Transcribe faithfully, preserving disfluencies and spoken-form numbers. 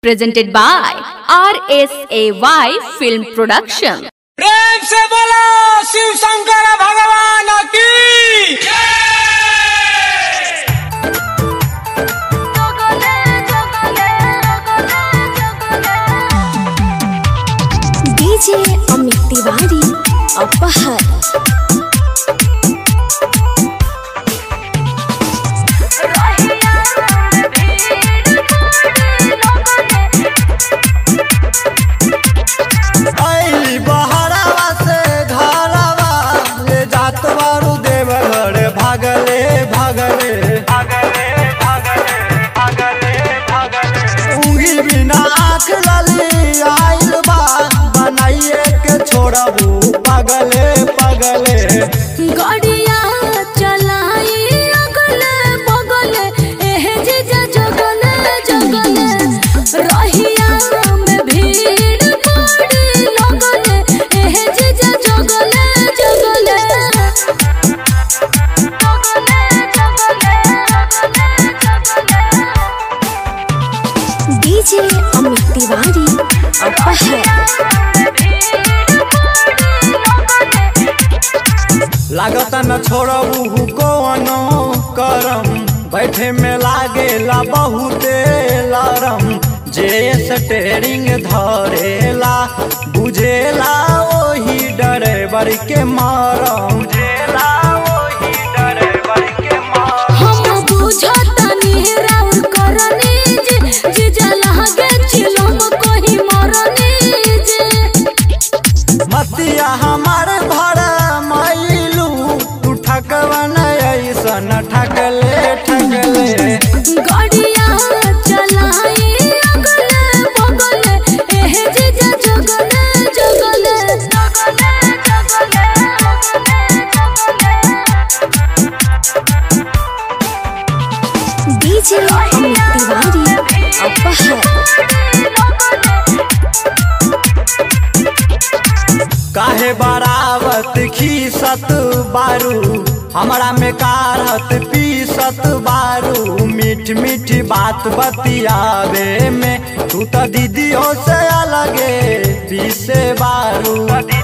presented by R S A Y Film Production। प्रेम से बोलो शिव शंकर भगवान की डीजे अमित तिवारी अपहर। भागले भागले भागले भागले भागले भागले उंगी बिना आँख लाली आइल बा बनाइए के छोड़बू पागले पागले गड़िया चलाई अगले बगले एहे जीजा जगले जगले रहिया में भीड़ पड़ी लगले एहे जीजा जगले जगले डीजे अमित तिवारी अपहर। लागता न छोड़बू कोनो करम बैठे में लागेला बहुते लरम जे स्टेरिंग धरेला बुझेला वही ड्राइवर के मारम बुझेला वही ड्राइवर के मारम हम बुझतानी राउर करनी जे जीजा लगे चिलम कहीं मरनी जे मतिया हमार भर मैलू तू ठकवन ऐसन ठकले ठकले गड़िया चलाई अगले बगले एहे जीजा जगले जगले जगले जगले डीजे अमित तिवारी अपहर। काहे बरावत खीसत बारू हमरा में कारत पीसत बारू मीठ मीठ बात बतियावे में तू तो दीदियों से अलगे पीसे बारू।